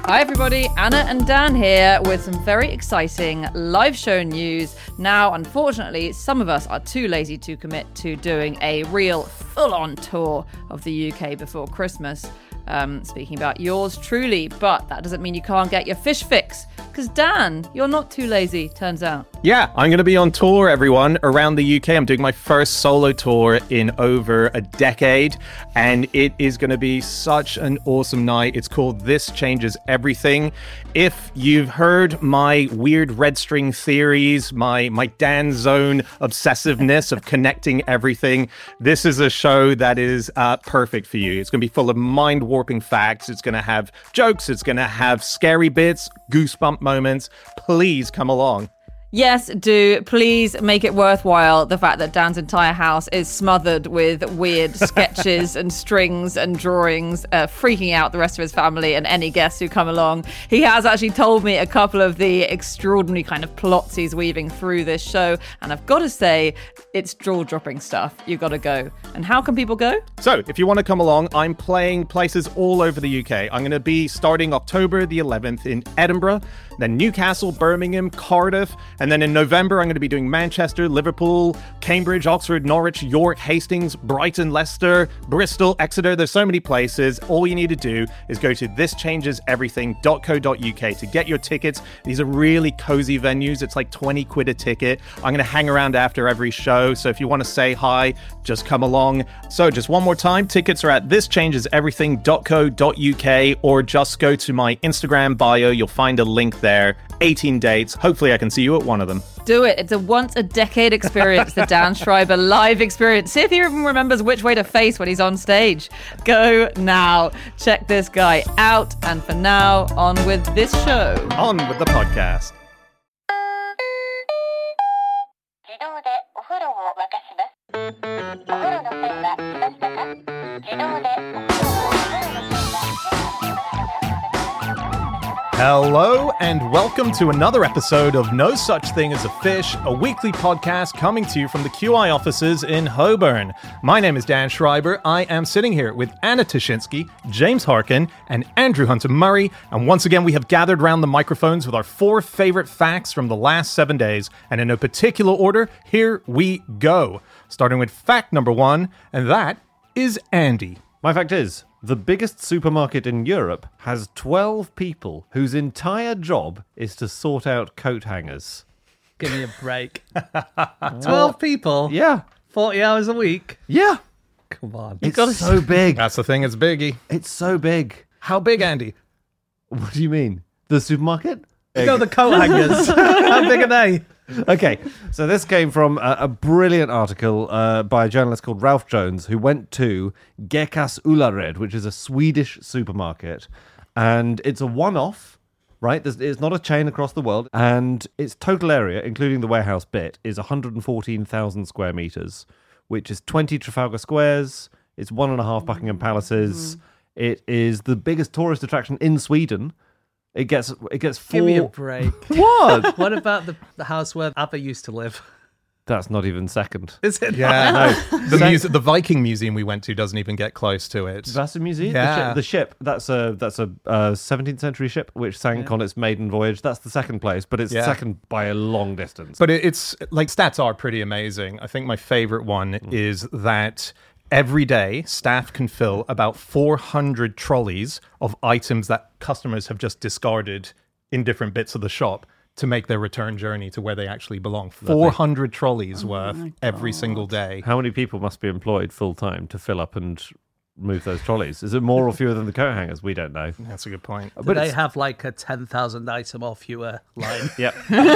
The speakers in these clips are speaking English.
Hi everybody, Anna and Dan here with some very exciting live show news. Now, unfortunately, some of us are too lazy to commit to doing a real full-on tour of the UK before Christmas. Speaking about yours truly, but that doesn't mean you can't get your fish fix. Because Dan, you're not too lazy, turns out. Yeah, I'm going to be on tour, everyone, around the UK. I'm doing my first solo tour in over a decade, and it is going to be such an awesome night. It's called This Changes Everything. If you've heard my weird red string theories, my Dan Zone obsessiveness of connecting everything, this is a show that is perfect for you. It's going to be full of mind-warping facts. It's going to have jokes. It's going to have scary bits, goosebump moments. Please come along. Yes, do. Please make it worthwhile, the fact that Dan's entire house is smothered with weird sketches and strings and drawings, freaking out the rest of his family and any guests who come along. He has actually told me a couple of the extraordinary kind of plots he's weaving through this show, and I've got to say, it's jaw-dropping stuff. You've got to go. And how can people go? So, if you want to come along, I'm playing places all over the UK. I'm going to be starting October the 11th in Edinburgh, then Newcastle, Birmingham, Cardiff, and then in November, I'm going to be doing Manchester, Liverpool, Cambridge, Oxford, Norwich, York, Hastings, Brighton, Leicester, Bristol, Exeter. There's so many places. All you need to do is go to thischangeseverything.co.uk to get your tickets. These are really cozy venues. It's like 20 quid a ticket. I'm going to hang around after every show. So if you want to say hi, just come along. So just one more time, tickets are at thischangeseverything.co.uk or just go to my Instagram bio. You'll find a link there. 18 dates. Hopefully I can see you at one of them. Do it. It's a once-a-decade experience, the Dan Schreiber live experience. See if he even remembers which way to face when he's on stage. Go now. Check this guy out. And for now, on with this show. On with the podcast. Hello and welcome to another episode of No Such Thing as a Fish, a weekly podcast coming to you from the QI offices in Holborn. My name is Dan Schreiber. I am sitting here with Anna Ptaszynski, James Harkin, and Andrew Hunter Murray. And once again, we have gathered around the microphones with our 4 favorite facts from the last 7 days. And in no particular order, here we go. Starting with fact number 1, and that is Andy. My fact is, the biggest supermarket in Europe has 12 people whose entire job is to sort out coat hangers. Give me a break. 12 people? Yeah. 40 hours a week? Yeah. Come on. It's so big. That's the thing, it's biggie. It's so big. How big, Andy? What do you mean? The supermarket? No, the coat hangers. How big are they? Okay, so this came from a brilliant article by a journalist called Ralph Jones, who went to Gekas Ullared, which is a Swedish supermarket, and it's a one-off, right? It's not a chain across the world, and its total area, including the warehouse bit, is 114,000 square meters, which is 20 Trafalgar Squares. It's 1.5 Buckingham Palaces. It is the biggest tourist attraction in Sweden. It gets 4... Give me a break. What? What about the house where ABBA used to live? That's not even second. Is it? Yeah, no. The Viking museum we went to doesn't even get close to it. That's a museum? Yeah. The ship, that's a 17th century ship which sank on its maiden voyage. That's the second place, but it's second by a long distance. But it's like, stats are pretty amazing. I think my favorite one is that every day, staff can fill about 400 trolleys of items that customers have just discarded in different bits of the shop to make their return journey to where they actually belong. 400 trolleys worth every single day. How many people must be employed full-time to fill up and move those trolleys? Is it more or fewer than the coat hangers? We don't know. That's a good point. Do they have like a 10,000 item or fewer line? Yep.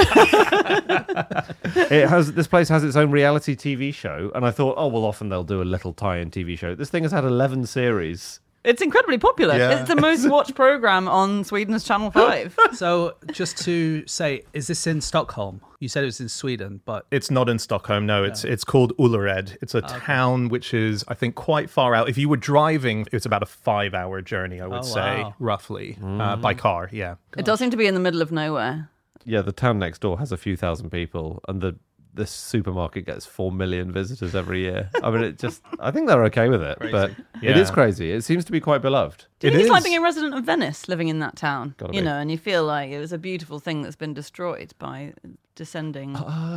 This place has its own reality TV show, and I thought, oh, well, often they'll do a little tie-in TV show. This thing has had 11 series. It's incredibly popular. Yeah. It's the most watched program on Sweden's Channel 5. So, just to say, is this in Stockholm? You said it was in Sweden, but... It's not in Stockholm, no. It's called Ullared. It's a town which is, I think, quite far out. If you were driving, it's about a 5-hour journey, I would say, roughly, by car, yeah. It does seem to be in the middle of nowhere. Yeah, the town next door has a few thousand people, and this supermarket gets 4 million visitors every year. I mean, I think they're okay with it, but it is crazy. It seems to be quite beloved. Do you think it's like being a resident of Venice, living in that town? Gotta You be. know, and you feel like it was a beautiful thing that's been destroyed by descending.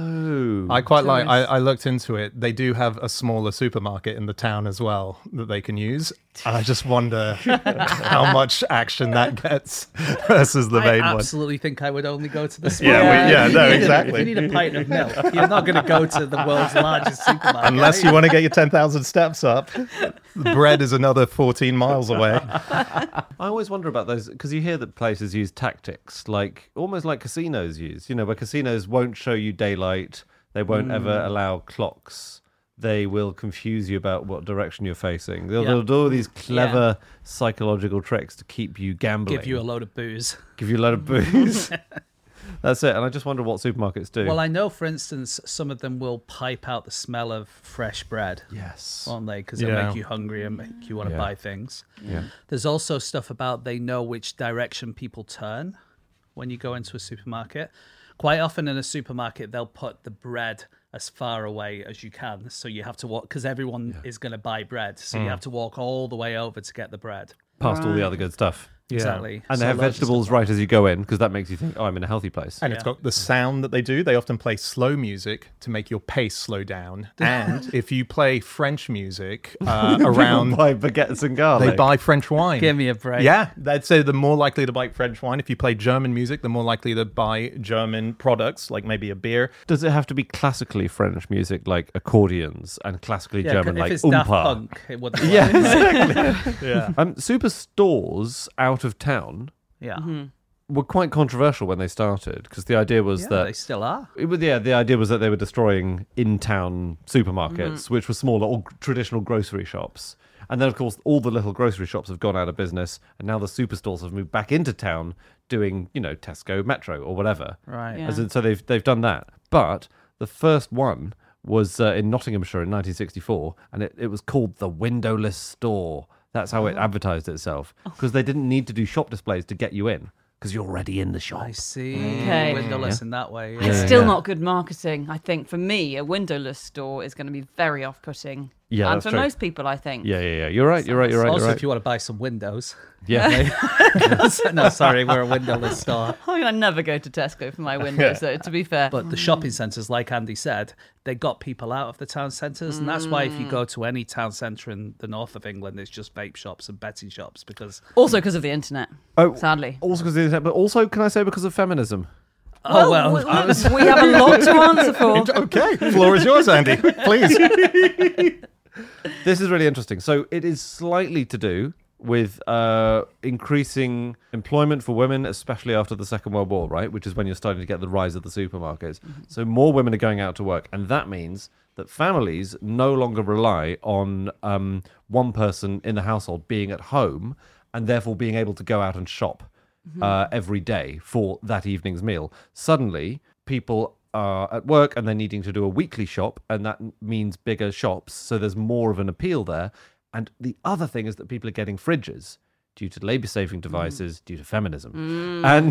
Oh. I quite like. Tourists. I looked into it. They do have a smaller supermarket in the town as well that they can use, and I just wonder how much action that gets versus the main I one. absolutely think I would only go to the small Yeah, no, If exactly. you need a pint of milk, you're not going to go to the world's largest supermarket. Unless you want to get your 10,000 steps up, the bread is another 14 miles away. I always wonder about those because you hear that places use tactics like almost like casinos use, where casinos won't show you daylight, they won't ever allow clocks, they will confuse you about what direction you're facing. They'll do all these clever psychological tricks to keep you gambling. Give you a load of booze. Give you a load of booze. That's it. And I just wonder what supermarkets do. Well, I know, for instance, some of them will pipe out the smell of fresh bread, yes. won't they? Because they'll Yeah. make you hungry and make you want to Yeah. buy things. Yeah. There's also stuff about they know which direction people turn when you go into a supermarket. Quite often in a supermarket, they'll put the bread as far away as you can. So you have to walk, because everyone is going to buy bread. So you have to walk all the way over to get the bread. Past all the other good stuff. Exactly. And So they have loads of vegetables stuff right as you go in because that makes you think, oh, I'm in a healthy place. And it's got the sound that they do. They often play slow music to make your pace slow down. And if you play French music around, Buy baguettes and garlic. they buy French wine. Give me a break. Yeah, they'd say the more likely to buy French wine. If you play German music, the more likely to buy German products, like maybe a beer. Does it have to be classically French music like accordions and classically Yeah, German if like it's Daft oompa? Punk, it wouldn't Yeah, work. exactly. Yeah. Superstores out of town Yeah. were quite controversial when they started because the idea was Yeah, that they still are. the idea was that they were destroying in-town supermarkets, which were smaller or traditional grocery shops. And then, of course, all the little grocery shops have gone out of business, and now the superstores have moved back into town, doing Tesco, Metro, or whatever. Right. Yeah. As in, so they've done that. But the first one was in Nottinghamshire in 1964, and it was called the Windowless Store. That's how it advertised itself, because they didn't need to do shop displays to get you in, because you're already in the shop. I see. Okay. Windowless in that way. It's Yeah, still yeah. not good marketing. I think for me, a windowless store is going to be very off-putting. Yeah, and that's for true. most people, I think. Yeah. You're right. Also, You're if you want to buy some windows. Yeah. No, sorry, we're a windowless store. I mean, I never go to Tesco for my windows, so to be fair. But the shopping centres, like Andy said, they got people out of the town centres. And that's why if you go to any town centre in the north of England, it's just vape shops and betting shops because... Also because of the internet, sadly. Also because of the internet, but also, can I say, because of feminism? Oh, well. we have a lot to answer for. Okay, floor is yours, Andy. Please. This is really interesting. So it is slightly to do with increasing employment for women, especially after the Second World War, right? Which is when you're starting to get the rise of the supermarkets. So more women are going out to work. And that means that families no longer rely on one person in the household being at home and therefore being able to go out and shop every day for that evening's meal. Suddenly, people are at work and they're needing to do a weekly shop, and that means bigger shops, so there's more of an appeal there. And the other thing is that people are getting fridges due to labor-saving devices, due to feminism. And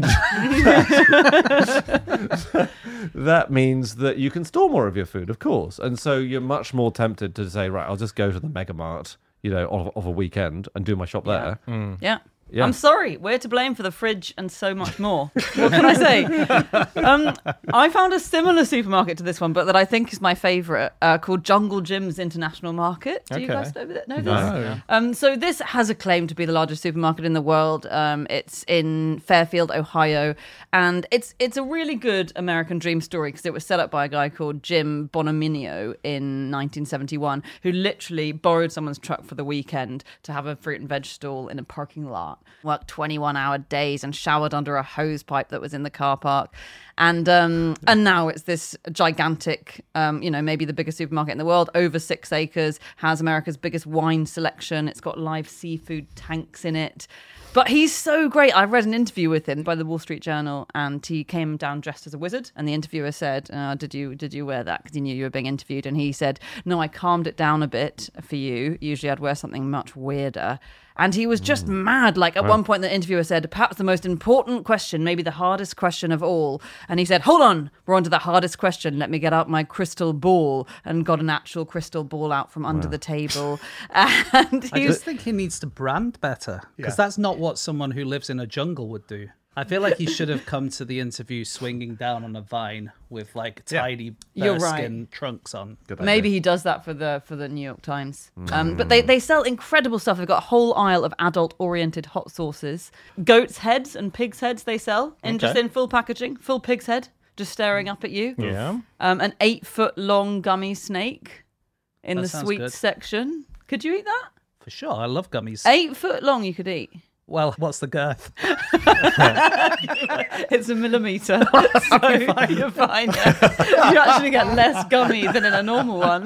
that means that you can store more of your food, of course. And so you're much more tempted to say, right, I'll just go to the Mega Mart, of a weekend and do my shop there. Yeah. Yeah. I'm sorry, we're to blame for the fridge and so much more. What can I say? I found a similar supermarket to this one, but that I think is my favourite, called Jungle Jim's International Market. Do you guys know this? No. So this has a claim to be the largest supermarket in the world. It's in Fairfield, Ohio, and it's a really good American dream story because it was set up by a guy called Jim Bonomino in 1971, who literally borrowed someone's truck for the weekend to have a fruit and veg stall in a parking lot. Worked 21-hour days and showered under a hose pipe that was in the car park. And now it's this gigantic, maybe the biggest supermarket in the world, over 6 acres, has America's biggest wine selection. It's got live seafood tanks in it. But he's so great. I read an interview with him by the Wall Street Journal, and he came down dressed as a wizard. And the interviewer said, "Did you wear that because he knew you were being interviewed?" And he said, "No, I calmed it down a bit for you. Usually, I'd wear something much weirder." And he was just mad. Like at one point, the interviewer said, "Perhaps the most important question, maybe the hardest question of all." And he said, "Hold on, we're on to the hardest question. Let me get out my crystal ball," and got an actual crystal ball out from under the table. And I he just was, think he needs to brand better because Yeah. that's not what someone who lives in a jungle would do. I feel like he should have come to the interview swinging down on a vine with like tiny You're bearskin trunks on. maybe he does that for the New York Times. But they sell incredible stuff. They've got a whole aisle of adult-oriented hot sauces. Goats' heads and pigs' heads they sell just in full packaging, full pig's head, just staring up at you. Yeah. An 8-foot-long gummy snake in That the sounds sweet good. section. Could you eat that? For sure, I love gummies. 8 foot long you could eat. Well, what's the girth? It's a millimetre. So you're fine. Yeah. You actually get less gummy than in a normal one.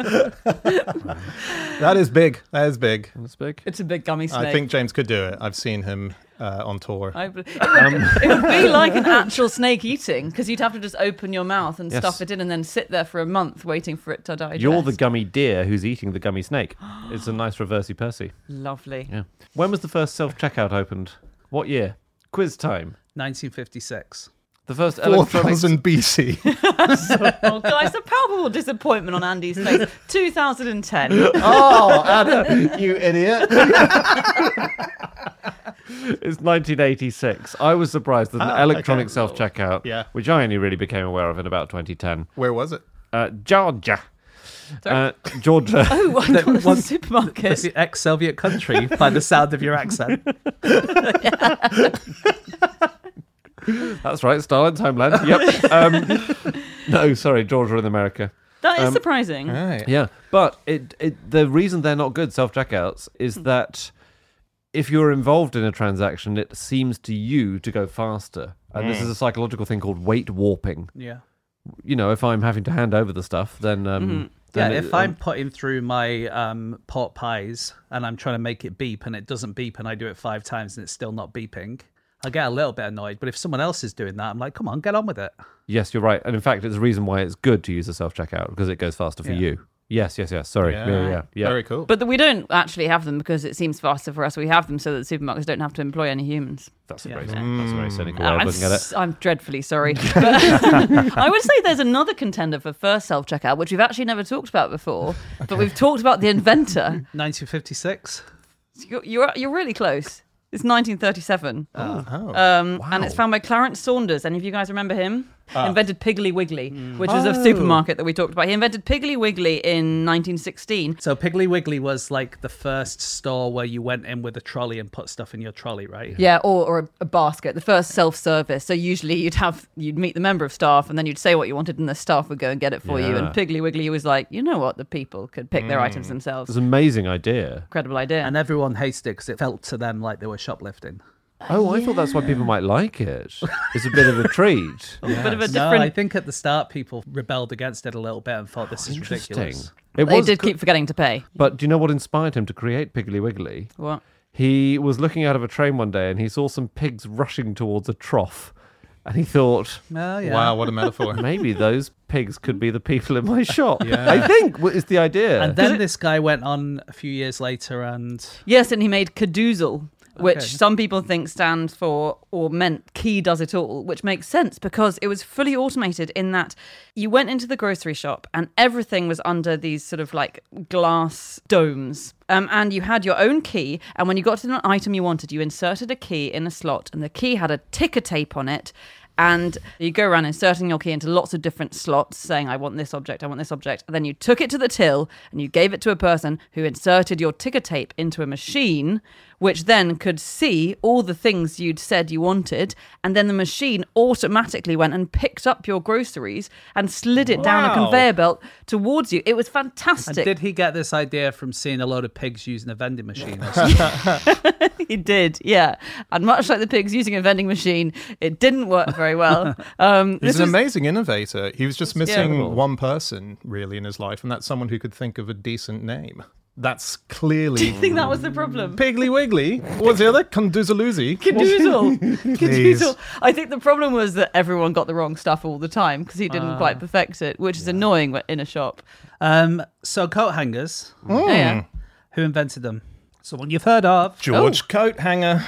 That is big. That is big. That's big. It's a big gummy snake. I think James could do it. I've seen him on tour. It would be like an actual snake eating, because you'd have to just open your mouth and Yes. stuff it in and then sit there for a month waiting for it to digest. You're the gummy deer who's eating the gummy snake. It's a nice reversey Percy. Lovely. Yeah. When was the first self-checkout opened? What year? Quiz time. 1956. The first electronic... 4000 BC. Oh, guys, a palpable disappointment on Andy's face. 2010. Oh, Adam, you idiot. It's 1986. I was surprised that an electronic okay. self-checkout, Yeah. which I only really became aware of in about 2010. Where was it? Georgia. Sorry? Georgia. Oh, I thought it was a supermarket. The ex-Soviet country by the sound of your accent. That's right, Stalin's homeland. Yep. No, sorry, Georgia in America. That is surprising. Right. Yeah, but the reason they're not good self-checkouts is that if you're involved in a transaction, it seems to you to go faster. And this is a psychological thing called weight warping. Yeah. You know, if I'm having to hand over the stuff, then... Yeah, then if I'm putting through my pot pies and I'm trying to make it beep and it doesn't beep and I do it 5 times and it's still not beeping, I get a little bit annoyed. But if someone else is doing that, I'm like, come on, get on with it. Yes, you're right. And in fact, it's the reason why it's good to use a self-checkout, because it goes faster for Yeah. you. Yes. Sorry. Yeah. Very cool. But we don't actually have them because it seems faster for us. We have them so that the supermarkets don't have to employ any humans. That's a Yeah. very cynical way of looking at it. I'm dreadfully sorry. But I would say there's another contender for first self-checkout, which we've actually never talked about before. But we've talked about the inventor. 1956. You're really close. It's 1937. Oh. And it's found by Clarence Saunders. Any of you guys remember him? Invented Piggly Wiggly, which was a supermarket that we talked about. He invented Piggly Wiggly in 1916. So Piggly Wiggly was like the first store where you went in with a trolley and put stuff in your trolley, right? Yeah, or a basket. The first self-service. So usually you'd meet the member of staff, and then you'd say what you wanted, and the staff would go and get it for you. Yeah. And Piggly Wiggly was like, you know what, the people could pick their items themselves. It's an amazing idea. Incredible idea. And everyone hated it because it felt to them like they were shoplifting. Oh, I thought that's why people might like it. It's a bit of a treat. a bit of a No, different. I think at the start people rebelled against it a little bit and thought this is ridiculous. It They was, did keep forgetting to pay. but do you know what inspired him to create Piggly Wiggly? What? He was looking out of a train one day and he saw some pigs rushing towards a trough. And he thought, Oh, yeah. Wow, what a metaphor. maybe those pigs could be the people in my shop. Yeah. I think is the idea. And then this guy went on a few years later and Yes, and he made Cadoozle, which Okay. some people think stands for or meant Key Does It All, which makes sense because it was fully automated in that you went into the grocery shop and everything was under these sort of like glass domes. And you had your own key, and when you got to an item you wanted, you inserted a key in a slot, and the key had a ticker tape on it. And you go around inserting your key into lots of different slots, saying, I want this object, I want this object. And then you took it to the till and you gave it to a person who inserted your ticker tape into a machine, which then could see all the things you'd said you wanted. And then the machine automatically went and picked up your groceries and slid it down a Wow. conveyor belt towards you. It was And fantastic. did he get this idea from seeing a load of pigs using a vending machine or something? He did, yeah. And much like the pigs using a vending machine, it didn't work very well. He's This an was- amazing innovator. He was just missing incredible. one person, really, in his life, and that's someone who could think of a decent name. That's clearly. Do you think that was the problem? Piggly Wiggly. What was the other? Condoozaloozy. Cadoozle. I think the problem was that everyone got the wrong stuff all the time because he didn't quite perfect it, which is annoying in a shop. So coat hangers, Oh, yeah. who invented them? Someone you've heard of. George Coat Hanger.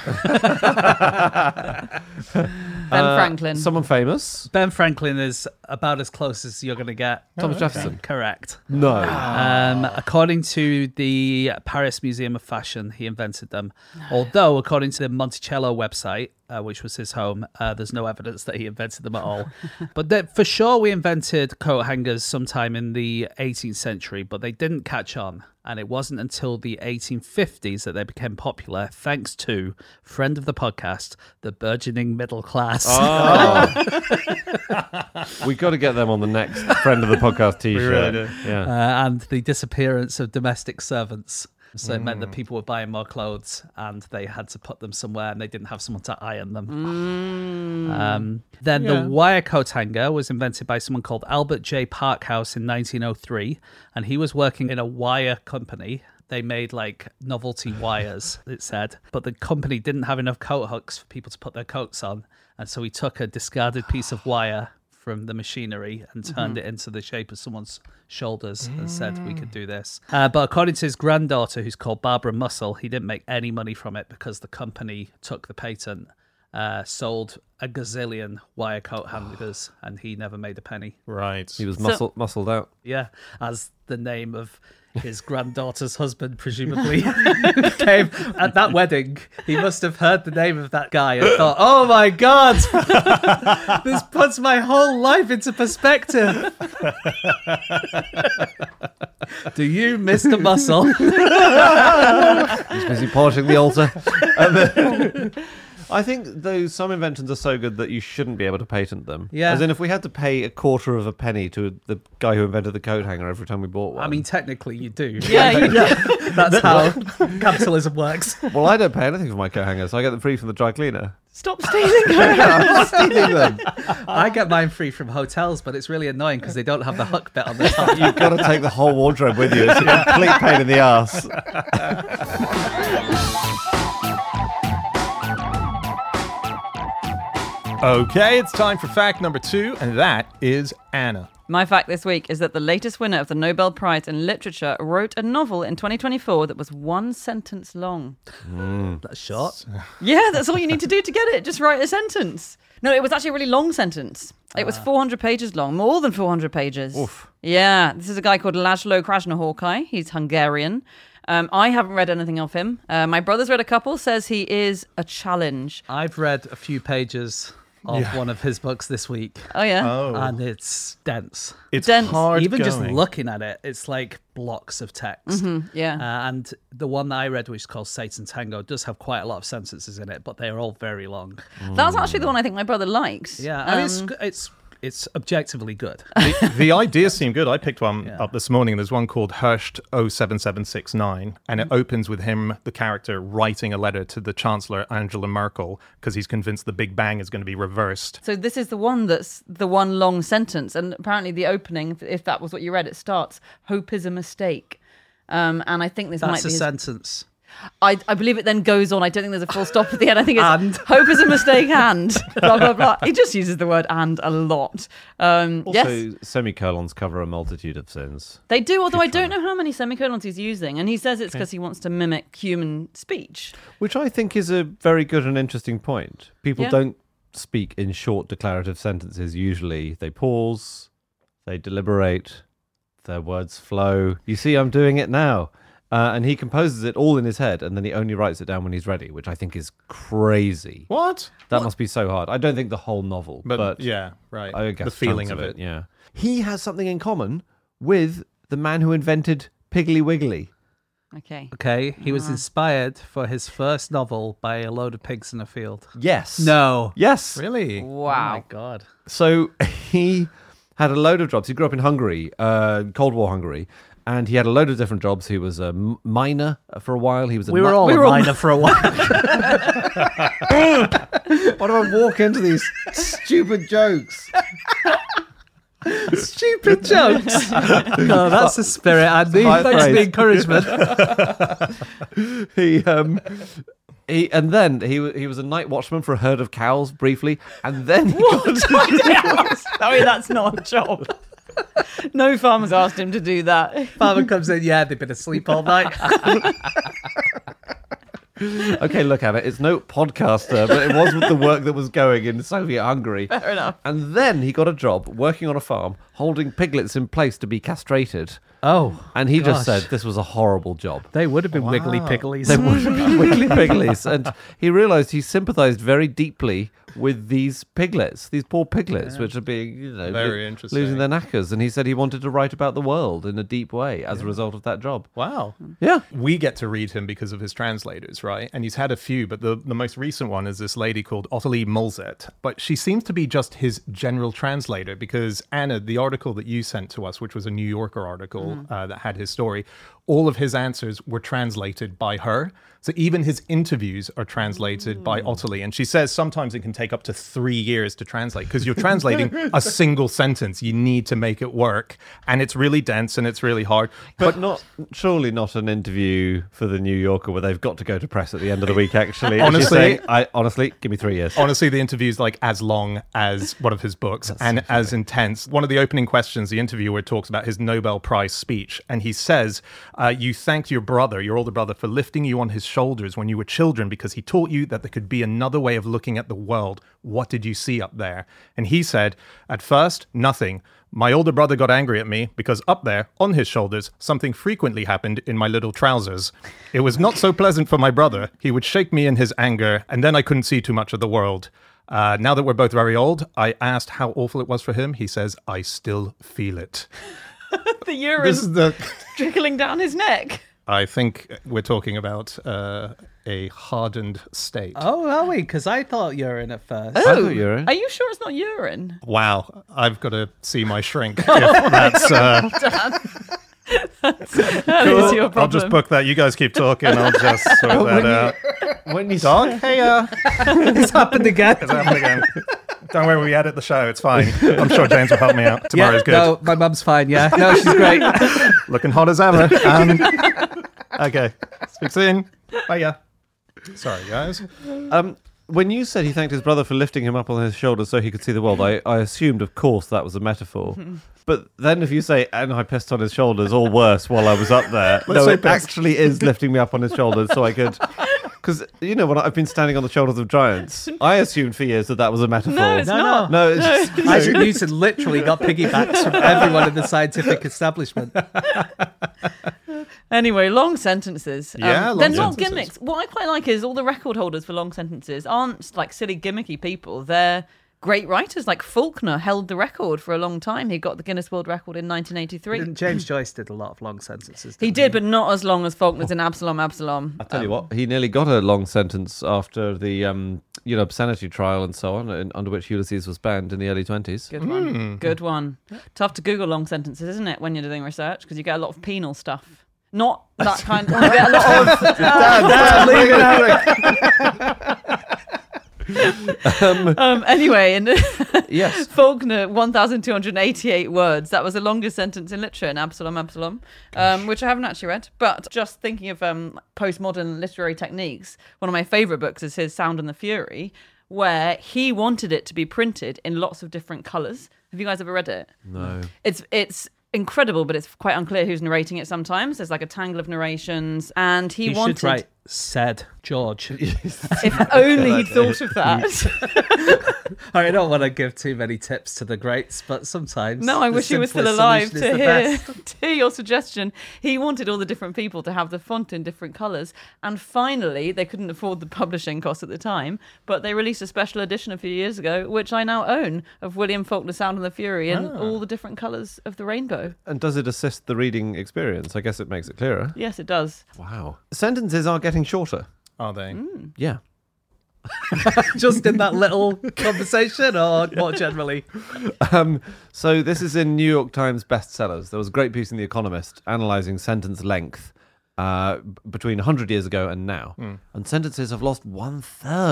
Ben Franklin. Someone famous. Ben Franklin is about as close as you're going to get. Thomas Jefferson. Correct. No. According to the Paris Museum of Fashion, he invented them. Although, according to the Monticello website, which was his home, there's no evidence that he invented them at all. But for sure, we invented coat hangers sometime in the 18th century, but they didn't catch on. And it wasn't until the 1850s that they became popular, thanks to, friend of the podcast, the burgeoning middle class. We got to get them on the next friend of the podcast T-shirt. really do. Yeah. And the disappearance of domestic servants. So it meant that people were buying more clothes and they had to put them somewhere and they didn't have someone to iron them. Then the wire coat hanger was invented by someone called Albert J. Parkhouse in 1903. And he was working in a wire company. They made like novelty wires, it said. But the company didn't have enough coat hooks for people to put their coats on. And so he took a discarded piece of wire from the machinery and turned it into the shape of someone's shoulders and said we could do this. But according to his granddaughter, who's called Barbara Mussel, he didn't make any money from it because the company took the patent, sold a gazillion wire coat hangers, and he never made a penny. Right. He was muscled out. Yeah, as the name of his granddaughter's husband presumably came at that wedding. He must have heard the name of that guy and thought, oh my God, this puts my whole life into perspective. Do you, Mr. Muscle? He's busy polishing the altar. I think, though, some inventions are so good that you shouldn't be able to patent them. Yeah. As in, if we had to pay a quarter of a penny to the guy who invented the coat hanger every time we bought one. I mean, technically you do. Yeah, you do. That's how capitalism works. Well, I don't pay anything for my coat hangers, so I get them free from the dry cleaner. Stop stealing them. I'm not stealing them. I get mine free from hotels, but it's really annoying because they don't have the hook bit on the top. You've got to take the whole wardrobe with you. It's a complete pain in the ass. Okay, it's time for fact number 2, and that is Anna. My fact this week is that the latest winner of the Nobel Prize in Literature wrote a novel in 2024 that was 1 sentence long. That's short. Yeah, that's all you need to do to get it. Just write a sentence. No, it was actually a really long sentence. It was 400 pages long, more than 400 pages. Oof. Yeah, this is a guy called Laszlo Krasznahorkai. He's Hungarian. I haven't read anything of him. My brother's read a couple, says he is a challenge. I've read a few pages of one of his books this week. Oh, yeah? And it's dense. It's Dense. hard Even going. just looking at it, it's like blocks of text. Yeah. And the one that I read, which is called Satan's Tango, does have quite a lot of sentences in it, but they are all very long. That's actually the one I think my brother likes. Yeah, I mean, it's objectively good. The ideas seem good. I picked one up this morning. There's one called Hersht 07769, and it opens with him, the character, writing a letter to the Chancellor Angela Merkel because he's convinced the Big Bang is going to be reversed. So this is the one that's the one long sentence. And apparently the opening, if that was what you read, it starts, hope is a mistake. And I think this That's might be a sentence. I believe it then goes on. I don't think there's a full stop at the end. I think it's And. hope is a mistake and blah, blah, blah. He just uses the word and a lot. Also, Yes, semicolons cover a multitude of sins. they do, although I don't know how many semicolons he's using. And he says it's because he wants to mimic human speech. Which I think is a very good and interesting point. People Yeah. don't speak in short declarative sentences usually. They pause, they deliberate, their words flow. You see, I'm doing it now. And he composes it all in his head, and then he only writes it down when he's ready, which I think is crazy. What? That must be so hard. I don't think the whole novel, but yeah, right. I guess the feeling chunks of it. Yeah. He has something in common with the man who invented Piggly Wiggly. Okay. Okay, he was inspired for his first novel by a load of pigs in a field. Yes. No. Yes. Really? Oh Wow. my God. So he had a load of jobs. He grew up in Hungary, Cold War Hungary, and he had a load of different jobs. He was a miner for a while. He was a We were all a miner for a while. Why do I walk into these stupid jokes? Stupid jokes. No, that's the spirit, Andy. High Thanks for the praise. encouragement. And then he was a night watchman for a herd of cows briefly, and then he Sorry, that's not a job. No farmer's asked him to do that. Farmer comes in, yeah, they've been asleep all night. Okay, look at it. It's no podcaster, but it was with the work that was going in Soviet Hungary. Fair enough. And then he got a job working on a farm, holding piglets in place to be castrated. Oh, And he just gosh. said this was a horrible job. They would have been wiggly pigglies. They would have been wiggly pigglies. And he realised he sympathised very deeply with these piglets, these poor piglets, which are being, Very interesting. losing their knackers. And he said he wanted to write about the world in a deep way as a result of that job. Wow. Yeah. We get to read him because of his translators, right? And he's had a few, but the most recent one is this lady called Ottilie Mulzet. But she seems to be just his general translator because, Anna, the article that you sent to us, which was a New Yorker article that had his story, all of his answers were translated by her. So even his interviews are translated by Ottilie. And she says sometimes it can take up to 3 years to translate because you're translating a single sentence. You need to make it work. And it's really dense and it's really hard. But surely not an interview for the New Yorker where they've got to go to press at the end of the week, actually. Honestly- honestly, give me 3 years. Honestly, the interview's like as long as one of his books and as intense. One of the opening questions, the interviewer talks about his Nobel Prize speech. And he says, you thanked your brother, your older brother, for lifting you on his shoulders when you were children because he taught you that there could be another way of looking at the world. What did you see up there? And he said, at first, nothing. My older brother got angry at me because up there, on his shoulders, something frequently happened in my little trousers. It was not so pleasant for my brother. He would shake me in his anger, and then I couldn't see too much of the world. Now that we're both very old, I asked how awful it was for him. He says, I still feel it. The urine This is the... trickling down his neck. I think we're talking about a hardened state. Oh, are we? Because I thought urine at first. I thought urine. Are you sure it's not urine? Wow, I've got to see my shrink. If that's That is your problem. I'll just book that. You guys keep talking. I'll just sort that out. When you Dog, hey, It's happened again. it's happening again. Don't worry, we edit the show. It's fine. I'm sure James will help me out. Tomorrow's good. No, my mum's fine, yeah. No, she's great. Looking hot as ever. Okay, speak soon. Bye, yeah. Sorry, guys. When you said he thanked his brother for lifting him up on his shoulders so he could see the world, I assumed, of course, that was a metaphor. But then if you say, and I pissed on his shoulders, or worse, while I was up there, no, say it pissed. actually is lifting me up on his shoulders so I could... Because, when I've been standing on the shoulders of giants, I assumed for years that was a metaphor. No, it's not. No, it's just... Isaac Newton literally got piggybacks from everyone in the scientific establishment. Anyway, long sentences. Yeah, long they're not sentences. gimmicks. What I quite like is all the record holders for long sentences aren't like silly gimmicky people. They're great writers. Like Faulkner held the record for a long time. He got the Guinness World Record in 1983. Didn't James Joyce did a lot of long sentences. He didn't did, but not as long as Faulkner's in Absalom. I tell you what, he nearly got a long sentence after the obscenity trial and so on, under which Ulysses was banned in the early 20s. Good one. Good one. Tough to Google long sentences, isn't it, when you're doing research? Because you get a lot of penal stuff. Not that kind. You get a lot of. Anyway, and Yes. Faulkner, 1,288 words. That was the longest sentence in literature in Absalom, which I haven't actually read. But just thinking of postmodern literary techniques, one of my favourite books is his Sound and the Fury, where he wanted it to be printed in lots of different colours. Have you guys ever read it? No. It's incredible, but it's quite unclear who's narrating it sometimes. There's like a tangle of narrations, and he wanted... should write, said George. If only he'd thought of that. I don't want to give too many tips to the greats, but sometimes. No, I the wish he was still simplest alive solution to is the hear, best. to hear your suggestion. He wanted all the different people to have the font in different colours. And finally, they couldn't afford the publishing costs at the time, but they released a special edition a few years ago, which I now own, of William Faulkner's Sound and the Fury in all the different colours of the rainbow. And does it assist the reading experience? I guess it makes it clearer. Yes, it does. Wow. Sentences are getting shorter. Are they? Yeah. Just in that little conversation, or more generally? So this is in New York Times bestsellers. There was a great piece in The Economist analysing sentence length between 100 years ago and now. And sentences have lost 1/3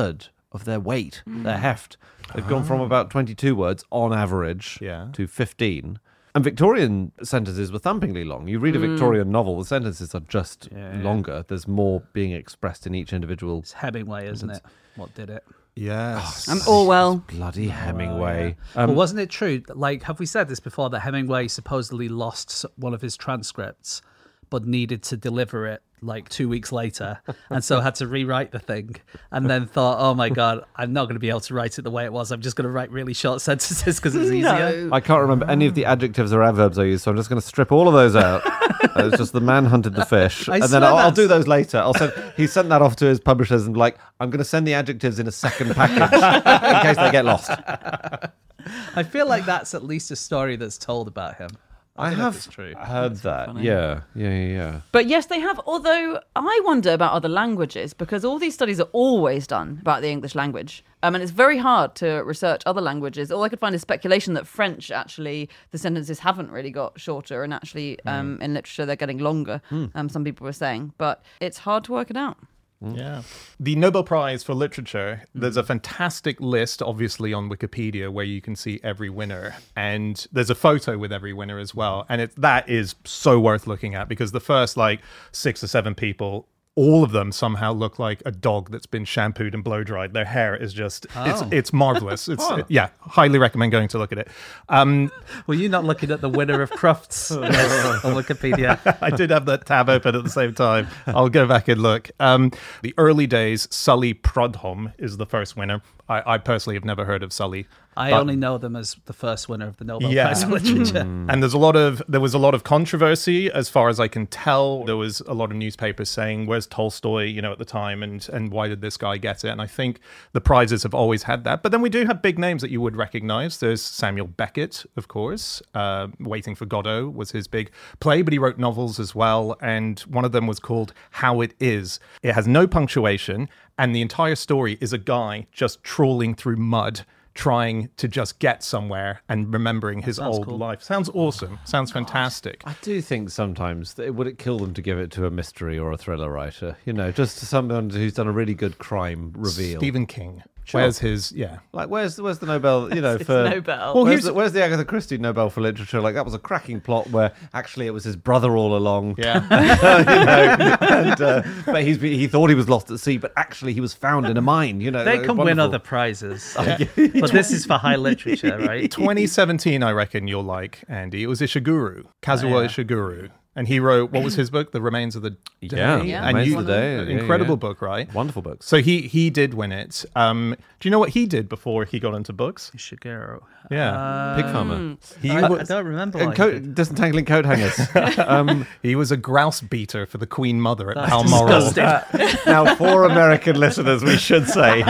of their weight, their heft. They've gone from about 22 words on average to 15. And Victorian sentences were thumpingly long. You read a Victorian novel, the sentences are just longer. There's more being expressed in each individual. It's Hemingway, isn't it? What did it? Yes. And Orwell. Bloody Hemingway. Well, wasn't it true? Like, have we said this before, that Hemingway supposedly lost one of his transcripts, but needed to deliver it like 2 weeks later, and so had to rewrite the thing, and then thought, oh my God, I'm not going to be able to write it the way it was. I'm just going to write really short sentences because it's easier. I can't remember any of the adjectives or adverbs I used, so I'm just going to strip all of those out. It's just the man hunted the fish. And then I'll do those later. He sent that off to his publishers and I'm going to send the adjectives in a second package in case they get lost. I feel like that's at least a story that's told about him. I have heard that. funny. Yeah. But yes, they have. Although I wonder about other languages, because all these studies are always done about the English language. And it's very hard to research other languages. All I could find is speculation that French, actually, the sentences haven't really got shorter, and actually in literature they're getting longer, some people were saying. But it's hard to work it out. Yeah. The Nobel Prize for Literature, there's a fantastic list, obviously, on Wikipedia where you can see every winner. And there's a photo with every winner as well. And that is so worth looking at, because the first 6 or 7 people, all of them somehow look like a dog that's been shampooed and blow dried. Their hair is just, it's marvelous. Highly recommend going to look at it. Were you not looking at the winner of Crufts on Wikipedia? I did have that tab open at the same time. I'll go back and look. The early days, Sully Prudhomme is the first winner. I personally have never heard of Sully. I only know them as the first winner of the Nobel Prize for Literature. And there was a lot of controversy, as far as I can tell. There was a lot of newspapers saying, where's Tolstoy, at the time, and why did this guy get it? And I think the prizes have always had that. But then we do have big names that you would recognize. There's Samuel Beckett, of course. Waiting for Godot was his big play, but he wrote novels as well. And one of them was called How It Is. It has no punctuation, and the entire story is a guy just trawling through mud, trying to just get somewhere and remembering his old life. Sounds awesome. Sounds fantastic. I do think sometimes, would it kill them to give it to a mystery or a thriller writer? Just someone who's done a really good crime reveal. Stephen King. Sure. Where's his, where's the Nobel, for... Nobel. Well, where's the Agatha Christie Nobel for Literature? That was a cracking plot where actually it was his brother all along. Yeah. But he thought he was lost at sea, but actually he was found in a mine, They can win other prizes. But this is for high literature, right? 2017, I reckon you'll like, Andy. It was Ishiguro, Kazuo Ishiguro. And he wrote, what was his book? The Remains of the Day. Yeah. And Remains of the Day. Incredible book, right? Wonderful book. So he did win it. Do you know what he did before he got into books? Ishiguro. Yeah. Pig farmer. I don't remember what he did. Disentangling coat hangers. He was a grouse beater for the Queen Mother at That's Balmoral. Now, for American listeners, we should say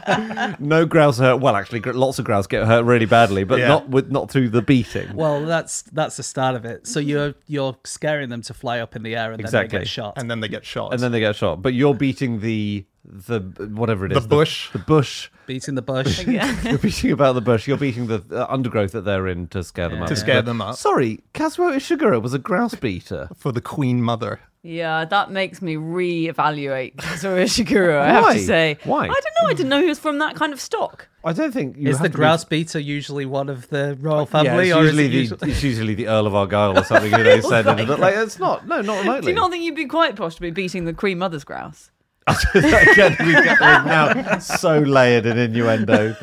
no grouse hurt. Well, actually, lots of grouse get hurt really badly, but not through the beating. Well, that's the start of it. So you're scaring them to fly up in the air, and then they get shot. And then they get shot. But you're beating the whatever it is. The bush. The bush. Beating the bush. You're beating about the bush. You're beating the undergrowth that they're in to scare them up. To scare them up. Sorry, Kazuo Ishiguro was a grouse beater. For the Queen Mother. Yeah, that makes me reevaluate Kazuo Ishiguro, I have to say. Why? I don't know. I didn't know he was from that kind of stock. I don't think Is the grouse beater usually one of the royal family, or is it's usually the Earl of Argyll or something who they said. It's not. No, not remotely. Do you not think you'd be quite posh to be beating the Queen Mother's grouse? Again, we're now so layered in innuendo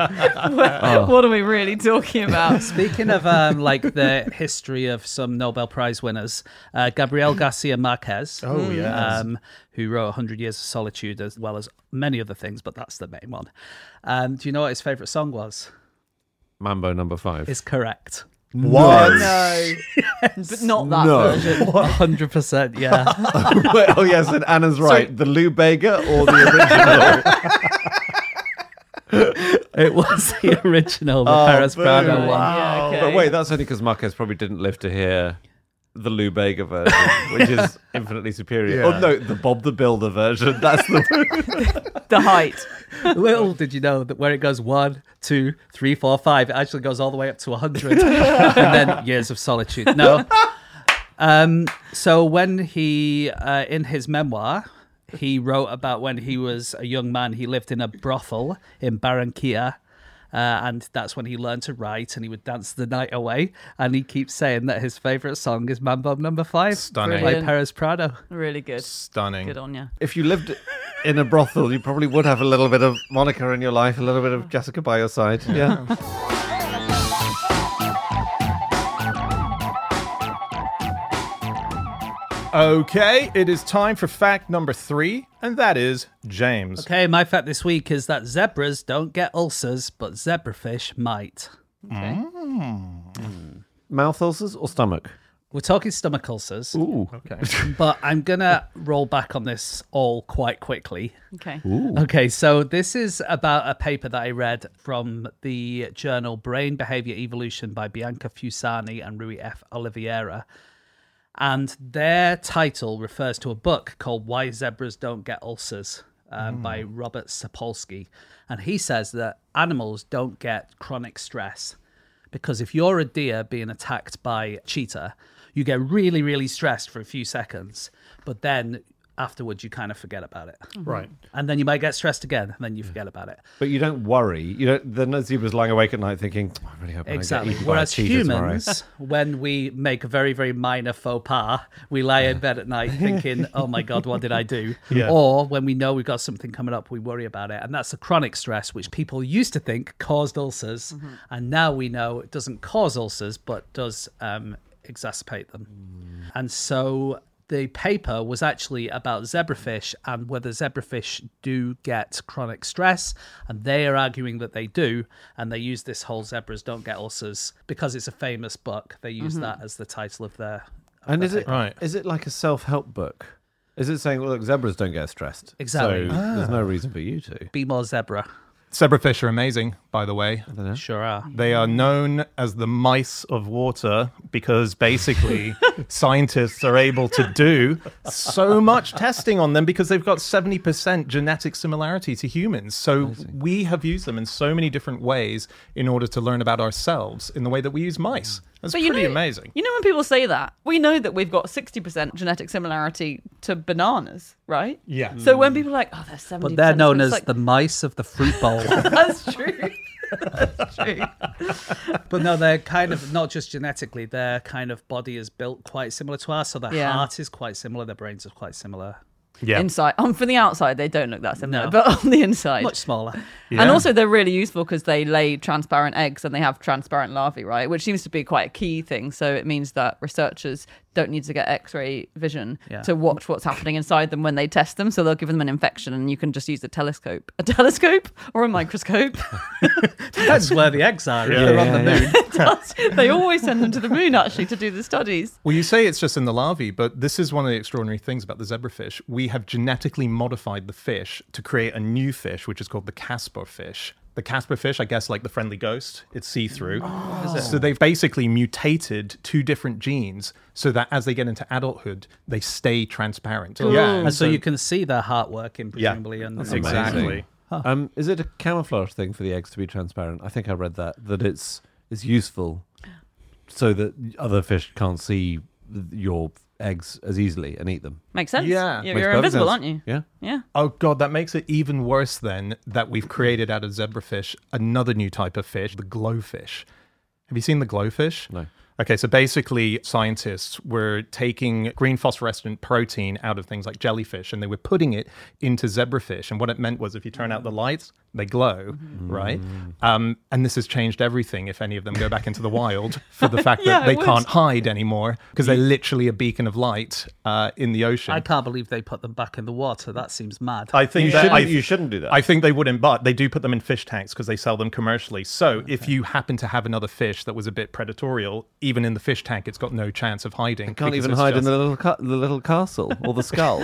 that What are we really talking about? Speaking of the history of some Nobel Prize winners, Gabriel Garcia Marquez, who wrote 100 Years of Solitude as well as many other things, but that's the main one. Do you know what his favourite song was? Mambo No. 5 Is correct. What? No. But not that version. 100%, yeah. Oh yes, and Anna's right. The Lou Bega or the original? It was the original, the Paris Prado one. Yeah, okay. But wait, that's only because Marquez probably didn't live to hear the Lou Bega version, which is infinitely superior. Yeah. Oh no, the Bob the Builder version. That's The height. Little did you know that where it goes 1, 2, 3, 4, 5, it actually goes all the way up to 100, and then Years of Solitude. No. So when he, in his memoir, He wrote about when he was a young man, he lived in a brothel in Barranquilla. And that's when he learned to write, and he would dance the night away. And he keeps saying that his favorite song is Mambo No. 5 Stunning. by Brilliant. Perez Prado. Really good. Stunning. Good on you. If you lived in a brothel, you probably would have a little bit of Monica in your life, a little bit of Jessica by your side. Yeah. Okay, it is time for fact number 3, and that is James. Okay, my fact this week is that zebras don't get ulcers, but zebrafish might. Okay. Mouth ulcers or stomach? We're talking stomach ulcers, Ooh. Okay. but I'm going to roll back on this all quite quickly. Okay. Okay, so this is about a paper that I read from the journal Brain Behavior Evolution by Bianca Fusani and Rui F. Oliveira. And their title refers to a book called Why Zebras Don't Get Ulcers by Robert Sapolsky. And he says that animals don't get chronic stress because if you're a deer being attacked by a cheetah, you get really, really stressed for a few seconds, but then afterwards you kind of forget about it. Right. And then you might get stressed again, and then you forget about it. But you don't worry. You don't. The no zebras lying awake at night thinking, "I really hope I don't Exactly. get eaten by a Whereas cheetah tomorrow." humans, when we make a very, very minor faux pas, we lie in bed at night thinking, oh my God, what did I do? Yeah. Or when we know we've got something coming up, we worry about it. And that's a chronic stress, which people used to think caused ulcers. And now we know it doesn't cause ulcers, but does exacerbate them. And so the paper was actually about zebrafish and whether zebrafish do get chronic stress, and they are arguing that they do, and they use this whole zebras don't get ulcers because it's a famous book. They use that as the title of their And is it Right. is it like a self-help book? Is it saying, look, zebras don't get stressed? Exactly. So there's no reason for you to. Be more zebra. Zebrafish are amazing, by the way. Sure are. They are known as the mice of water because basically scientists are able to do so much testing on them because they've got 70% genetic similarity to humans. So we have used them in so many different ways in order to learn about ourselves in the way that we use mice. That's But pretty amazing. You know, when people say that, we know that we've got 60% genetic similarity to bananas, right? Yeah. So when people are like, oh, they're 70%. But they're known it's as like, the mice of the fruit bowl. That's true. That's true. But no, they're kind of not just genetically, their kind of body is built quite similar to ours. So their Yeah. heart is quite similar, their brains are quite similar. Yeah. Inside, from the outside, they don't look that similar, No. but on the inside. Much smaller. And also, they're really useful because they lay transparent eggs and they have transparent larvae, right? Which seems to be quite a key thing. So it means that researchers don't need to get X-ray vision to watch what's happening inside them when they test them. So they'll give them an infection, and you can just use a telescope or a microscope. That's where the eggs are. If they're on the moon. They always send them to the moon actually to do the studies. Well, you say it's just in the larvae, but this is one of the extraordinary things about the zebrafish. We have genetically modified the fish to create a new fish, which is called the Casper fish. The Casper fish, I guess, like the friendly ghost, it's see-through. So they've basically mutated 2 different genes so that as they get into adulthood, they stay transparent. And so you can see their heart working, presumably. And Exactly. Is it a camouflage thing for the eggs to be transparent? I think I read that it's useful so that other fish can't see your eggs as easily and eat them. Makes sense. Yeah. You're Makes perfect invisible, sense. aren't you? Yeah. Yeah. Oh, God, that makes it even worse then that we've created out of zebrafish another new type of fish, the glowfish. Have you seen the glowfish? No. Okay, so basically scientists were taking green phosphorescent protein out of things like jellyfish and they were putting it into zebrafish. And what it meant was if you turn out the lights, they glow, right? And this has changed everything if any of them go back into the wild for the fact that Yeah, they it would. can't hide anymore because they're literally a beacon of light in the ocean. I can't believe they put them back in the water. That seems mad. I think You shouldn't do that. I think they wouldn't, but they do put them in fish tanks because they sell them commercially. So if you happen to have another fish that was a bit predatorial, even in the fish tank, it's got no chance of hiding. Can't because even it's hide in just- the little castle or the skull.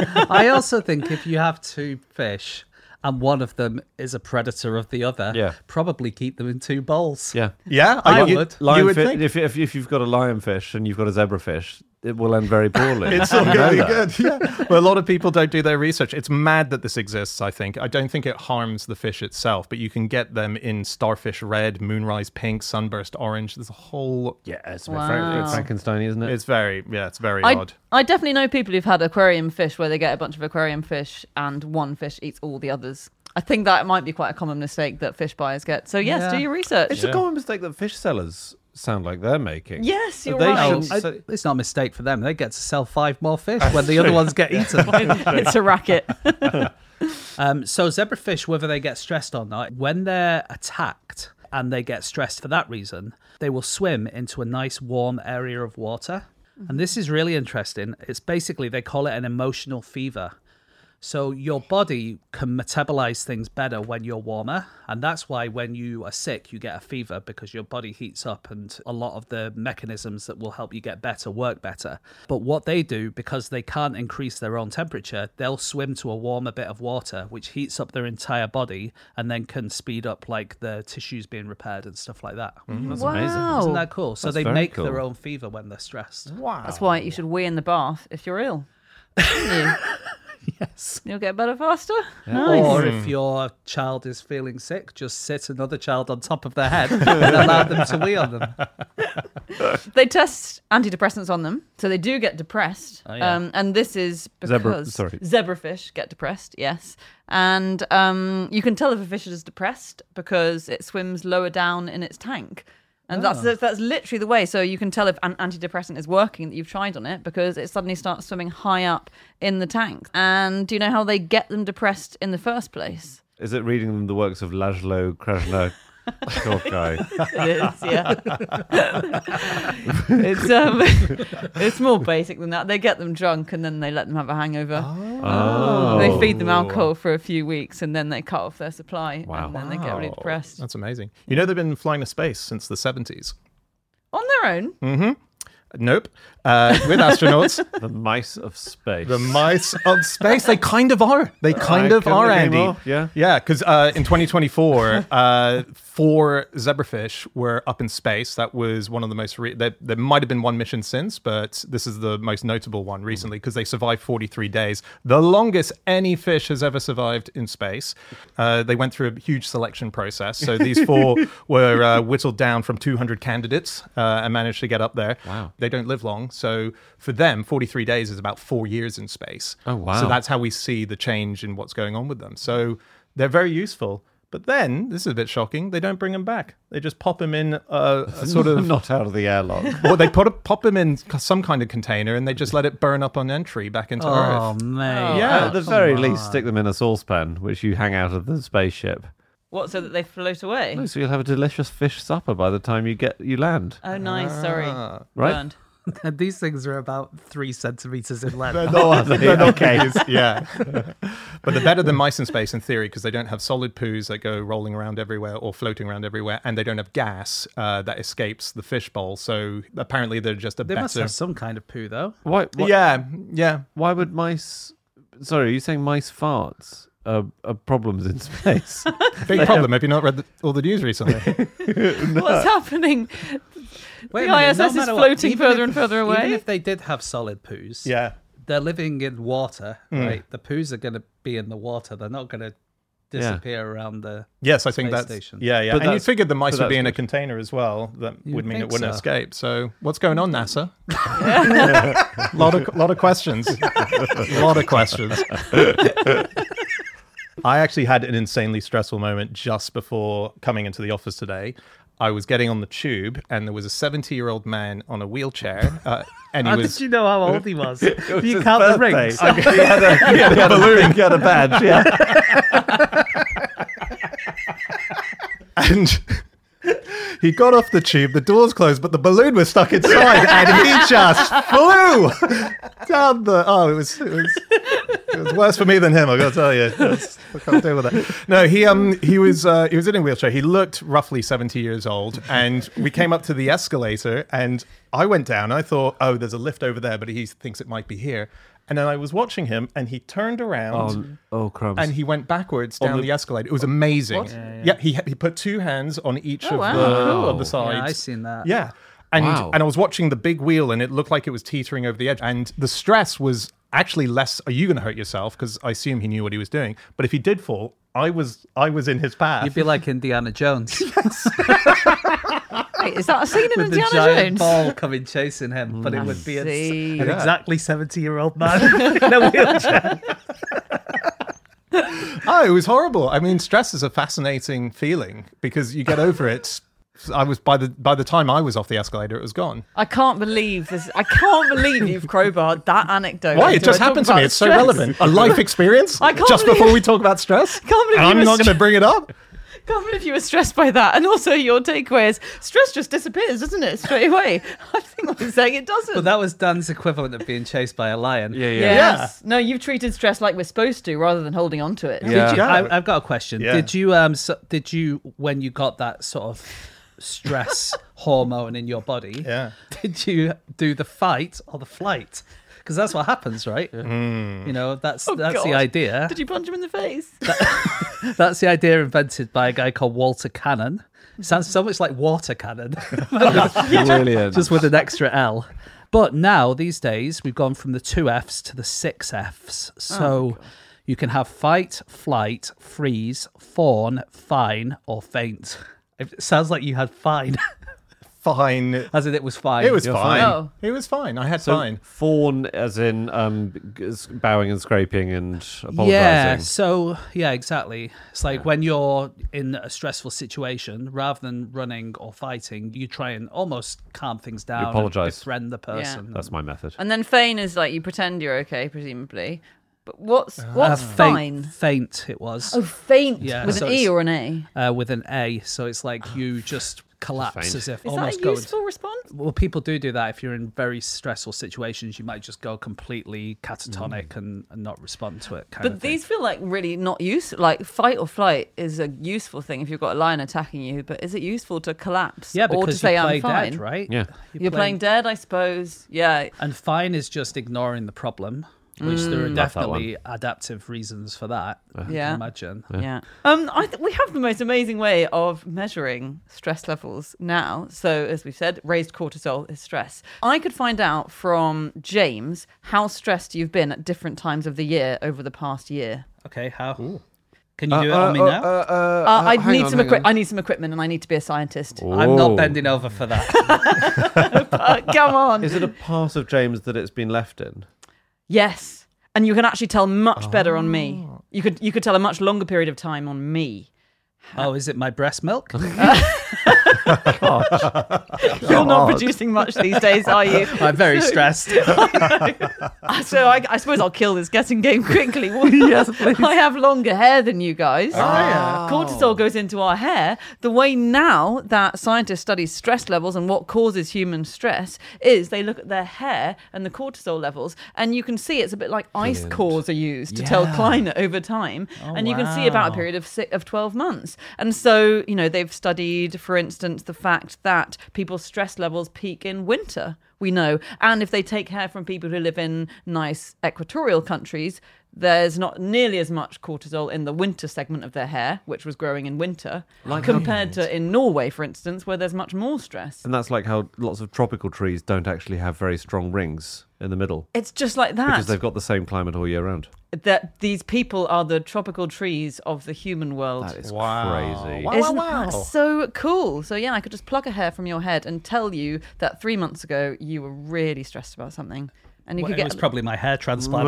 I also think if you have 2 fish and one of them is a predator of the other, probably keep them in 2 bowls. Yeah. Yeah, I you would. You would Lionfish. think. If you've got a lionfish and you've got a zebrafish, it will end very poorly. It's all You know going to be that. good. Yeah. Well, a lot of people don't do their research. It's mad that this exists, I think. I don't think it harms the fish itself, but you can get them in starfish red, moonrise pink, sunburst orange. There's a whole... Yeah, it's a bit Wow. Frankenstein, isn't it? It's very I, odd. I definitely know people who've had aquarium fish where they get a bunch of aquarium fish and one fish eats all the others. I think that might be quite a common mistake that fish buyers get. So yes, Yeah. do your research. It's a common mistake that fish sellers sound like they're making. Yes, you're They right. should- It's not a mistake for them. They get to sell 5 more fish when the other ones get eaten. It's a racket. So zebrafish, whether they get stressed or not, when they're attacked and they get stressed for that reason, they will swim into a nice warm area of water. And this is really interesting. It's basically, they call it an emotional fever. So your body can metabolize things better when you're warmer. And that's why when you are sick, you get a fever because your body heats up and a lot of the mechanisms that will help you get better work better. But what they do, because they can't increase their own temperature, they'll swim to a warmer bit of water, which heats up their entire body and then can speed up like the tissues being repaired and stuff like that. That's Wow. amazing. Isn't that cool? So That's they very make cool. their own fever when they're stressed. Wow. That's why you should wee in the bath if you're ill. Shouldn't you? Yes. You'll get better faster. Nice. Or if your child is feeling sick, just sit another child on top of their head and allow them to wee on them. They test antidepressants on them, so they do get depressed. Oh, yeah. And this is because zebrafish get depressed, yes. And you can tell if a fish is depressed because it swims lower down in its tank. And that's literally the way. So you can tell if an antidepressant is working that you've tried on it because it suddenly starts swimming high up in the tank. And do you know how they get them depressed in the first place? Is it reading them the works of Laszlo Krasna-Korkai? It is, yeah. It's more basic than that. They get them drunk and then they let them have a hangover. Oh. They feed them alcohol for a few weeks and then they cut off their supply. Wow. And then they get really Wow. depressed. That's amazing. You know they've been flying to space since the 70s? On their own. Nope. With astronauts. The mice of space. The mice of space. They kind of are. They kind of couldn't are, agree Andy. more. Yeah. Yeah, because in 2024, 4 zebrafish were up in space. That was one of the most... there might have been one mission since, but this is the most notable one recently because they survived 43 days. The longest any fish has ever survived in space. They went through a huge selection process. So these 4 were whittled down from 200 candidates and managed to get up there. Wow. They don't live long. So for them, 43 days is about 4 years in space. Oh, wow. So that's how we see the change in what's going on with them. So they're very useful. But then, this is a bit shocking, they don't bring them back. They just pop them in a sort of... Not out of the airlock. Or they pop them in some kind of container and they just let it burn up on entry back into Oh, Earth. mate. Yeah, At the very least, stick them in a saucepan, which you hang out of the spaceship. What, so that they float away? Oh, so you'll have a delicious fish supper by the time you land. Oh, nice. Sorry. Ah. Right? Burned. These things are about 3 centimeters in length. They're not caves, yeah. But they're better than mice in space in theory because they don't have solid poos that go rolling around everywhere or floating around everywhere, and they don't have gas that escapes the fish bowl. So apparently they're just a They better... must have some kind of poo, though. Why? Yeah. Why would mice? Sorry, are you saying mice farts are problems in space? Big problem. Have you not read all the news recently? What's happening? Wait The a minute, ISS no is matter floating even further and further away. Even if they did have solid poos, Yeah. they're living in water, right? The poos are going to be in the water. They're not going to disappear around the Yes, I think space that's... station. Yeah. But And you that's- figured the mice but would be that's in a good. container as well. That would mean it think wouldn't so. escape. So what's going on, NASA? A lot of questions. A lot of questions. I actually had an insanely stressful moment just before coming into the office today. I was getting on the tube and there was a 70-year-old man on a wheelchair and he How was... did you know how old he was? You his count the birthday. rings. He had a balloon. He had a badge. Yeah. And he got off the tube, the doors closed, but the balloon was stuck inside and he just flew down the... Oh, it was worse for me than him, I got to tell you. I can't deal with that. No, he was in a wheelchair. He looked roughly 70 years old, and we came up to the escalator, and I went down. I thought, oh, there's a lift over there, but he thinks it might be here. And then I was watching him, and he turned around. Oh, crumbs. And he went backwards down the escalator. It was amazing. What? Yeah, he put 2 hands on each Oh, of wow. the Cool. of the sides. Yeah, I've seen that. Yeah. And Wow. and I was watching the big wheel, and it looked like it was teetering over the edge. And the stress was actually less. Are you going to hurt yourself? Because I assume he knew what he was doing. But if he did fall, I was in his path. You'd be like Indiana Jones Wait, is that a scene in with the Indiana giant Jones? ball coming chasing him, but it would be see. an exactly 70-year-old man in a wheelchair. Oh, it was horrible. I mean, stress is a fascinating feeling because you get over it. I was by the time I was off the escalator, it was gone. I can't believe this. I can't believe you've crowbarred that anecdote. Why? It into just a talk happened to me. about It's so stress. relevant. A life experience. I can't just believe- before we talk about stress. Can't believe And you I'm were not going to bring it up. Can't believe you were stressed by that. And also, your takeaway is stress just disappears, doesn't it? Straight away. I think I'm saying it doesn't. But that was Dan's equivalent of being chased by a lion. Yeah. Yes. No, you've treated stress like we're supposed to, rather than holding on to it. Yeah. Did you, Yeah. I've got a question. Yeah. Did you when you got that sort of stress hormone in your body? Yeah. Did you do the fight or the flight? Because that's what happens, right? You know, that's the God. idea. Did you punch him in the face? That's the idea invented by a guy called Walter Cannon. It sounds so much like water cannon, Brilliant. just with an extra L. But now, these days, we've gone from the 2 Fs to the 6 Fs. So you can have fight, flight, freeze, fawn, fine, or faint. It sounds like you had fine, Fine. as in it was fine. It was You're fine. Oh. It was fine. I had So fine. fawn, as in bowing and scraping and apologising. Yeah, so yeah, exactly. It's like when you're in a stressful situation, rather than running or fighting, you try and almost calm things down. apologise. And befriend the person. That's my method. And then feign is like you pretend you're okay, presumably. But what's fine? Faint, it was. Oh, faint Yeah, with so an E it's- or an A. With an A. So it's like you just collapse Faint. as if Is that almost a going. useful response? Well, people do that if you're in very stressful situations. You might just go completely catatonic and not respond to it. But these feel like really not useful. Like fight or flight is a useful thing if you've got a lion attacking you. But is it useful to collapse yeah, or to because say you play I'm fine? dead, right? Yeah. You're playing dead, I suppose. Yeah. And fine is just ignoring the problem, which there are that definitely adaptive reasons for that. I Yeah. can imagine. Yeah. We have the most amazing way of measuring stress levels now. So, as we've said, raised cortisol is stress. I could find out from James how stressed you've been at different times of the year over the past year. Okay, how? Can you do it on me now? I need some equipment, and I need to be a scientist. I'm not bending over for that. Come on. Is it a part of James that it's been left in? Yes. And you can actually tell much better on me. You could tell a much longer period of time on me. Oh, is it my breast milk? You're not producing much these days, are you? I'm very stressed. So I suppose I'll kill this guessing game quickly. Yes, please. I have longer hair than you guys. Cortisol goes into our hair. The way now that scientists study stress levels and what causes human stress is they look at their hair and the cortisol levels, and you can see it's a bit like ice cores are used to tell climate over time. And you can see about a period of 12 months. And so, they've studied, for instance, the fact that people's stress levels peak in winter, we know. And if they take hair from people who live in nice equatorial countries, there's not nearly as much cortisol in the winter segment of their hair, which was growing in winter, compared to in Norway, for instance, where there's much more stress. And that's like how lots of tropical trees don't actually have very strong rings in the middle. It's just like that. Because they've got the same climate all year round. That these people are the tropical trees of the human world. That is Wow. crazy. Wow. Isn't that so cool? So yeah, I could just pluck a hair from your head and tell you that 3 months ago you were really stressed about something. And you Well, could it get was probably my hair transplant.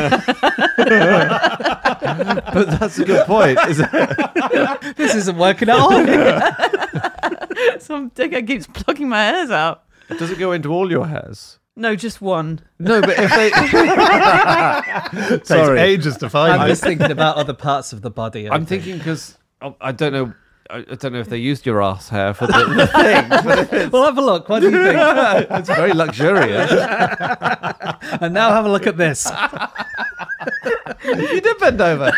But that's a good point. This isn't working at all. some dickhead keeps plucking my hairs out. Does it go into all your hairs? No, just one. No, but if they... Takes Sorry. ages to find I'm it. just thinking about other parts of the body. I'm thinking because I don't know. I don't know if they used your ass hair for the thing. But We'll have a look. What do you think? it's very luxurious. And now have a look at this. You did bend over.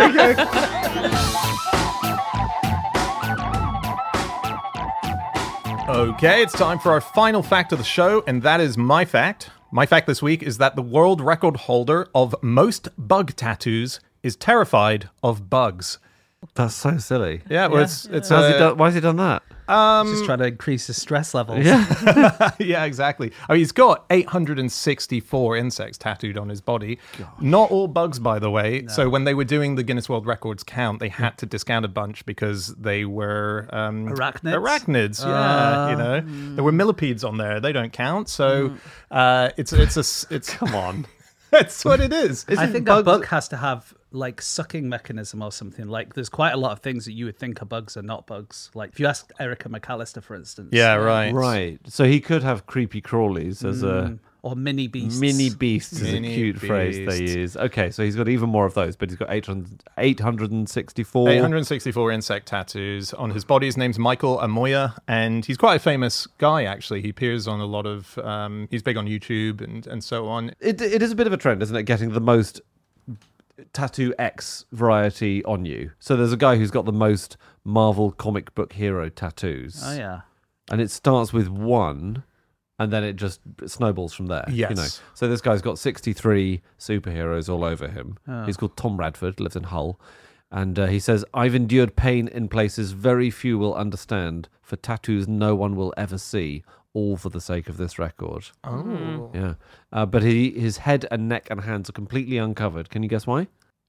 Okay, it's time for our final fact of the show, and that is my fact. My fact this week is that the world record holder of most bug tattoos is terrified of bugs. That's so silly. Yeah, well, it's Why has he done that? Just trying to increase his stress levels. Yeah. yeah, exactly. I mean, he's got 864 insects tattooed on his body. Not all bugs, by the way. So when they were doing the Guinness World Records count, they had to discount a bunch because they were arachnids. Yeah, you know, there were millipedes on there. They don't count. So it's come on. That's what it is. I think a bug has to have like sucking mechanism or something. Like there's quite a lot of things that you would think are bugs are not bugs. Like if you ask Erica McAllister, for instance. Yeah, right. Right. So he could have creepy crawlies as or mini beasts. Mini beasts is a Mini cute phrase they beast. use. Okay, so he's got even more of those, but he's got 864. 864 insect tattoos on his body. His name's Michael Amoya, and he's quite a famous guy, actually. He appears on a lot of... he's big on YouTube and so on. It is a bit of a trend, isn't it, getting the most Tattoo X variety on you. So there's a guy who's got the most Marvel comic book hero tattoos. Oh, yeah. And it starts with one... and then it just snowballs from there. Yes. You know. So this guy's got 63 superheroes all over him. Oh. He's called Tom Radford, lives in Hull. And he says, I've endured pain in places very few will understand, for tattoos no one will ever see, all for the sake of this record. Oh. Yeah. But his head and neck and hands are completely uncovered. Can you guess why?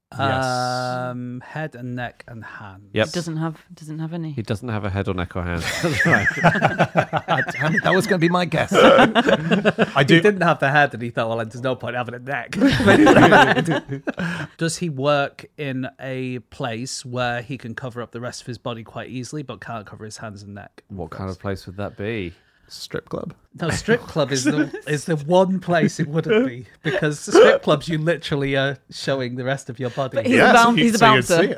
Head and neck and hands. Yep. Doesn't have any. He doesn't have a head or neck or hands. That's right. Damn it, that was going to be my guess. He didn't have the head and he thought, well, there's no point having a neck. Does he work in a place where he can cover up the rest of his body quite easily but can't cover his hands and neck? What kind of place would that be? Strip club. No, strip club is the one place it wouldn't be, because strip clubs you literally are showing the rest of your body. But he's a bouncer.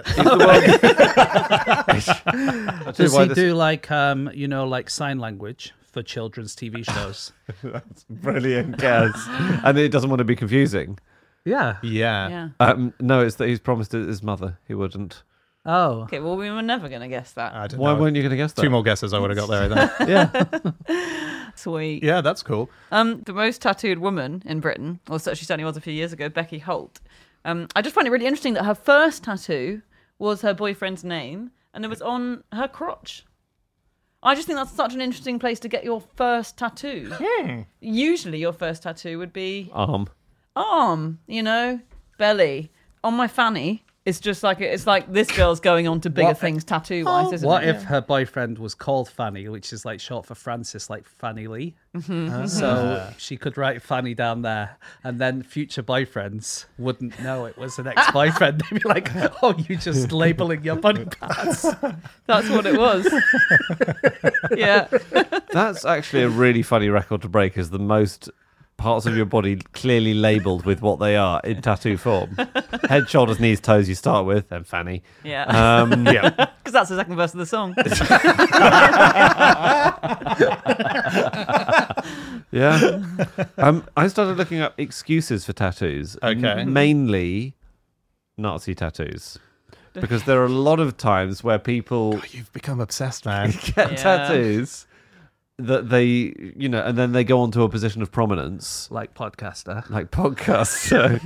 Does he do like like sign language for children's TV shows? That's brilliant, Gaz. And it doesn't want to be confusing. Yeah. Yeah. No, it's that he's promised it his mother he wouldn't. Oh. Okay, well, we were never going to guess that. I don't Why know. weren't you going to guess that? Two more guesses I would have got there, I think. Yeah. Sweet. Yeah, that's cool. The most tattooed woman in Britain, or so she certainly was a few years ago, Becky Holt. I just find it really interesting that her first tattoo was her boyfriend's name, and it was on her crotch. I just think that's such an interesting place to get your first tattoo. Usually your first tattoo would be arm, belly. On my fanny, it's just like this girl's going on to bigger things tattoo-wise, isn't What it? if her boyfriend was called Fanny, which is like short for Francis, like Fanny Lee? So she could write Fanny down there, and then future boyfriends wouldn't know it was an ex-boyfriend. They'd be like, "Oh, you just labeling your body parts." That's what it was. Yeah. That's actually a really funny record to break, is the most parts of your body clearly labelled with what they are in tattoo form. Head, shoulders, knees, toes you start with, then fanny. Yeah. Yeah. Because that's the second verse of the song. Yeah. I started looking up excuses for tattoos. Okay. Mainly Nazi tattoos. Because there are a lot of times where people You've become obsessed, man. get tattoos that they, and then they go on to a position of prominence. Like podcaster. Like podcasts. So.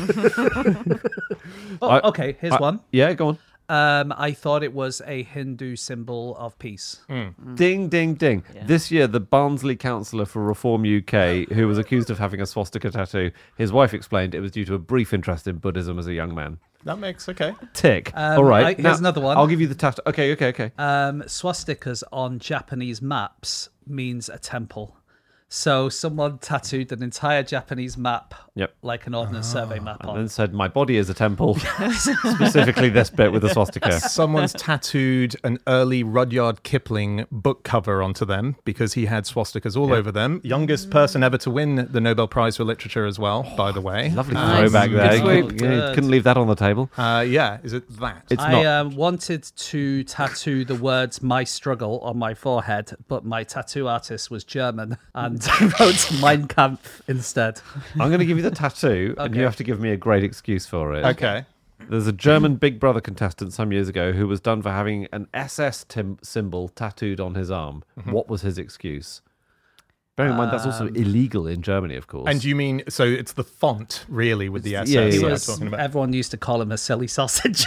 Okay, here's one. Yeah, go on. I thought it was a Hindu symbol of peace. Ding, ding, ding. Yeah. This year, the Barnsley councillor for Reform UK, who was accused of having a swastika tattoo, his wife explained it was due to a brief interest in Buddhism as a young man. That makes okay. Tick. All right. Here's another one. I'll give you the tattoo. Okay. Swastikas on Japanese maps means a temple. So someone tattooed an entire Japanese map, Yep. like an Ordnance Survey map And on. then said, my body is a temple. Specifically this bit with the swastika. Someone's tattooed an early Rudyard Kipling book cover onto them because he had swastikas all over them. Youngest person ever to win the Nobel Prize for Literature as well, by the way. Lovely Nice. throwback Good there. swoop. You couldn't leave that on the table. Yeah, is it that? It's I not. wanted to tattoo the words "my struggle" on my forehead, but my tattoo artist was German and wrote Mein Kampf instead. I'm going to give you the tattoo, and you have to give me a great excuse for it. Okay. There's a German Big Brother contestant some years ago who was done for having an SS symbol tattooed on his arm. What was his excuse? Bearing in mind that's also illegal in Germany, of course. And you mean, so it's the font, really, with the SS yeah, that yeah. I'm talking about? Everyone used to call him a silly sausage.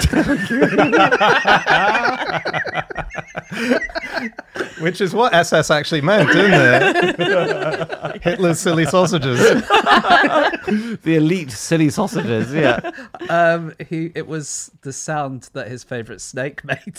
Which is what SS actually meant, didn't it? Hitler's silly sausages. the elite silly sausages, yeah. It was the sound that his favourite snake made.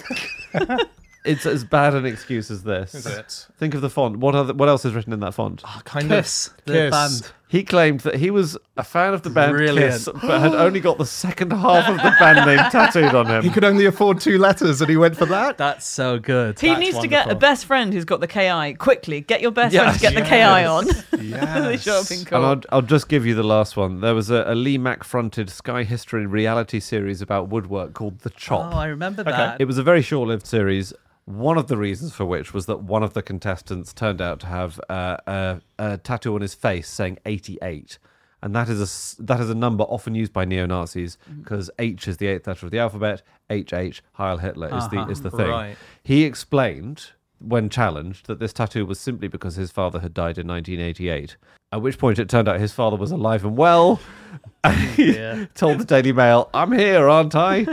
It's as bad an excuse as this. Is it? Think of the font. What else is written in that font? Kind Kiss, of. the Kiss. band. He claimed that he was a fan of the band Brilliant. Kiss, but had only got the second half of the band name tattooed on him. He could only afford 2 letters and he went for that? That's so good. He That's needs to get a wonderful. best friend who's got the KI. Quickly, get your best Yes. friend to get the KI on. They Yes. should have been cool. And I'll just give you the last one. There was a Lee Mack-fronted Sky History reality series about woodwork called The Chop. Oh, I remember that. It was a very short-lived series. One of the reasons for which was that one of the contestants turned out to have a tattoo on his face saying 88. And that is a number often used by neo-Nazis because H is the 8th letter of the alphabet. HH, Heil Hitler, is the thing. Right. He explained, when challenged, that this tattoo was simply because his father had died in 1988. At which point it turned out his father was alive and well. And he told the Daily Mail, "I'm here, aren't I?"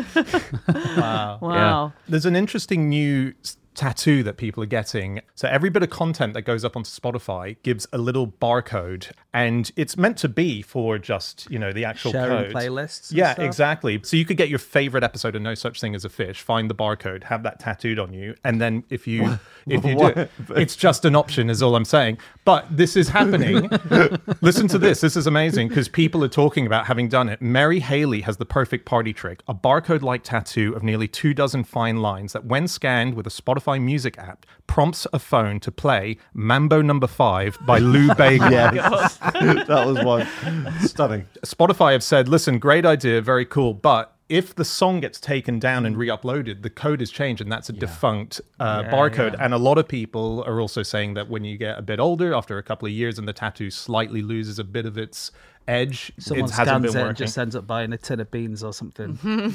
Wow. There's an interesting new tattoo that people are getting. So every bit of content that goes up onto Spotify gives a little barcode, and it's meant to be for just, the actual Sharing code. playlists and Yeah, stuff? exactly. So you could get your favorite episode of No Such Thing as a Fish, find the barcode, have that tattooed on you, and then if you do, it's just an option is all I'm saying. But this is happening. Listen to this. This is amazing because people are talking about having done it. Mary Haley has the perfect party trick, a barcode-like tattoo of nearly 24 fine lines that when scanned with a Spotify music app prompts a phone to play Mambo No. 5 by Lou Bega. Yes. That was one. Stunning. Spotify have said, listen, great idea, very cool, but if the song gets taken down and re-uploaded, the code is changed, and that's a defunct barcode. And a lot of people are also saying that when you get a bit older, after a couple of years, and the tattoo slightly loses a bit of its edge, Someone it hasn't scans been it working. and just ends up buying a tin of beans or something.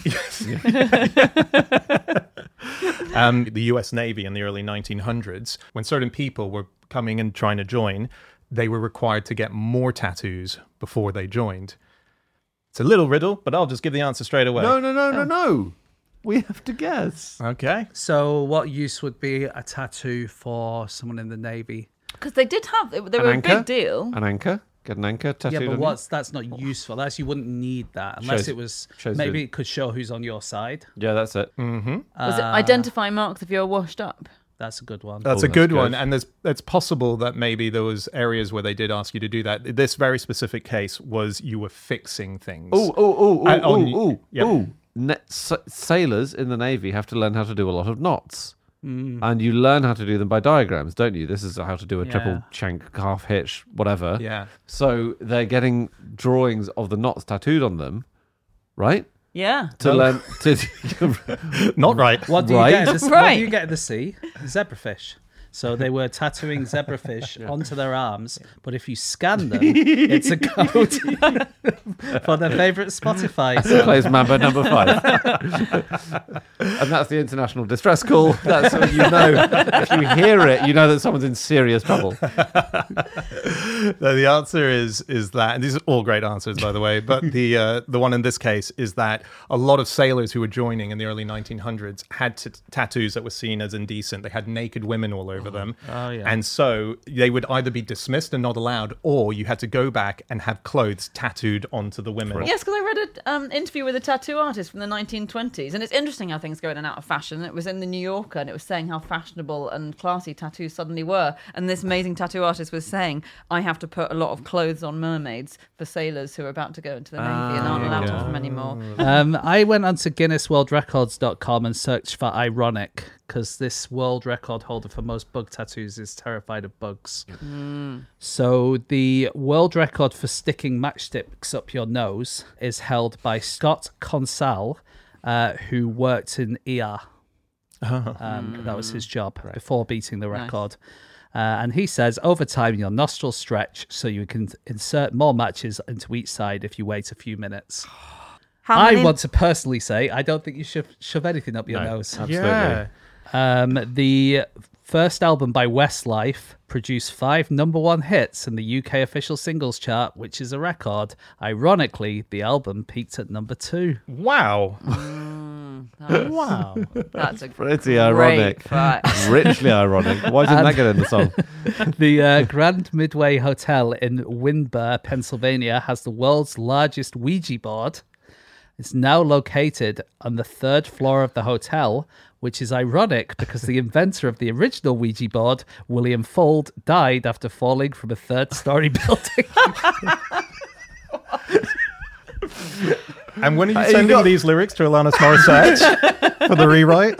The US Navy in the early 1900s, when certain people were coming and trying to join, they were required to get more tattoos before they joined. It's a little riddle, but I'll just give the answer straight away. No. We have to guess. Okay. So what use would be a tattoo for someone in the Navy? Because they did have, they were a anchor? big deal. An anchor? Get an anchor tattooed Yeah, on but you? that's not useful. You wouldn't need that unless Shows- it was shows maybe good. it could show who's on your side. Yeah, that's it. Was it identify marks if you're washed up? That's a good one. That's Oh, a good that's one. good. And it's possible that maybe there was areas where they did ask you to do that. This very specific case was you were fixing things. Yep. Sailors in the Navy have to learn how to do a lot of knots. And you learn how to do them by diagrams, don't you? This is how to do a triple shank, half hitch, whatever. Yeah. So they're getting drawings of the knots tattooed on them, right? Yeah. To learn to Not right. What do you Right. get? What Right. do you get at the sea? Zebrafish. So they were tattooing zebrafish onto their arms, but if you scan them, it's a code for their favourite Spotify song. plays Mambo No. 5. And that's the international distress call. That's what you know. If you hear it, you know that someone's in serious trouble. The answer is that, and these are all great answers, by the way, but the one in this case is that a lot of sailors who were joining in the early 1900s had tattoos that were seen as indecent. They had naked women all over them. Oh, yeah. And so they would either be dismissed and not allowed, or you had to go back and have clothes tattooed onto the women. Yes, because I read an interview with a tattoo artist from the 1920s, and it's interesting how things go in and out of fashion. It was in the New Yorker, and it was saying how fashionable and classy tattoos suddenly were. And this amazing tattoo artist was saying, I have to put a lot of clothes on mermaids for sailors who are about to go into the Navy and aren't allowed to have them anymore. I went onto GuinnessWorldRecords.com and searched for ironic, because this world record holder for most bug tattoos is terrified of bugs. So the world record for sticking matchsticks up your nose is held by Scott Consal, who worked in ER. That was his job before beating the record. And he says, over time, your nostrils stretch so you can insert more matches into each side if you wait a few minutes. How many- I want to personally say, I don't think you should shove anything up your nose. Absolutely. Yeah. The First album by Westlife, produced 5 number 1 hits in the UK official singles chart, which is a record. Ironically, the album peaked at number 2. Wow. Wow. That's a Pretty ironic. fact. Richly ironic. Why didn't that get in the song? The Grand Midway Hotel in Windber, Pennsylvania, has the world's largest Ouija board. It's now located on the 3rd floor of the hotel, which is ironic because the inventor of the original Ouija board, William Fuld, died after falling from a 3rd-story building. And when are you sending these lyrics to Alanis Morissette for the rewrite?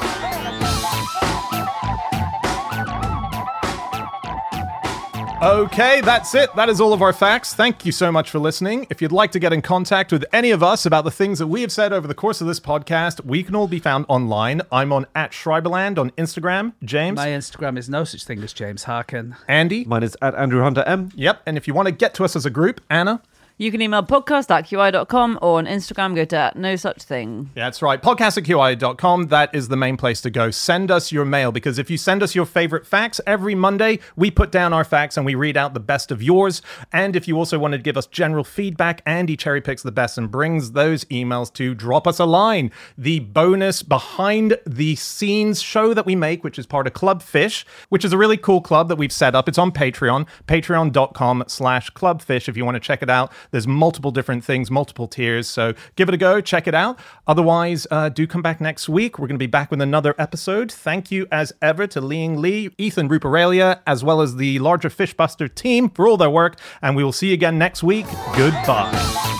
Okay, that's it. That is all of our facts. Thank you so much for listening. If you'd like to get in contact with any of us about the things that we have said over the course of this podcast, we can all be found online. I'm on @Schreiberland on Instagram. James? My Instagram is no such thing as James Harkin. Andy? Mine is @AndrewHunterM. Yep. And if you want to get to us as a group, Anna? You can email podcast@qi.com or on Instagram, go to no such thing. Yeah, that's right. Podcast@qi.com. That is the main place to go. Send us your mail, because if you send us your favorite facts every Monday, we put down our facts and we read out the best of yours. And if you also want to give us general feedback, Andy cherry picks the best and brings those emails to Drop Us a Line, the bonus behind the scenes show that we make, which is part of Club Fish, which is a really cool club that we've set up. It's on Patreon, patreon.com/clubfish if you want to check it out. There's multiple different things, multiple tiers. So give it a go. Check it out. Otherwise, do come back next week. We're going to be back with another episode. Thank you as ever to Ling Lee, Ethan Ruparelia, as well as the larger Fishbuster team for all their work. And we will see you again next week. Goodbye.